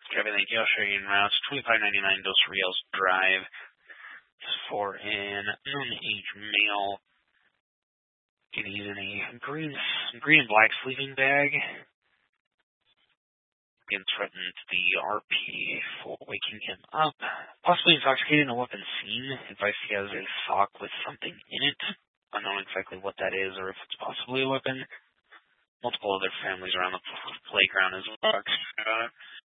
Everything Yoshi and routes, $25.99 Dos Rios Drive. For an non-age male. Getting in a green and black sleeping bag. Again, threatened the RP for waking him up. Possibly intoxicated in a weapon seen. Advice he has a sock with something in it. Unknown exactly what that is or if it's possibly a weapon. Multiple other families around the playground as well.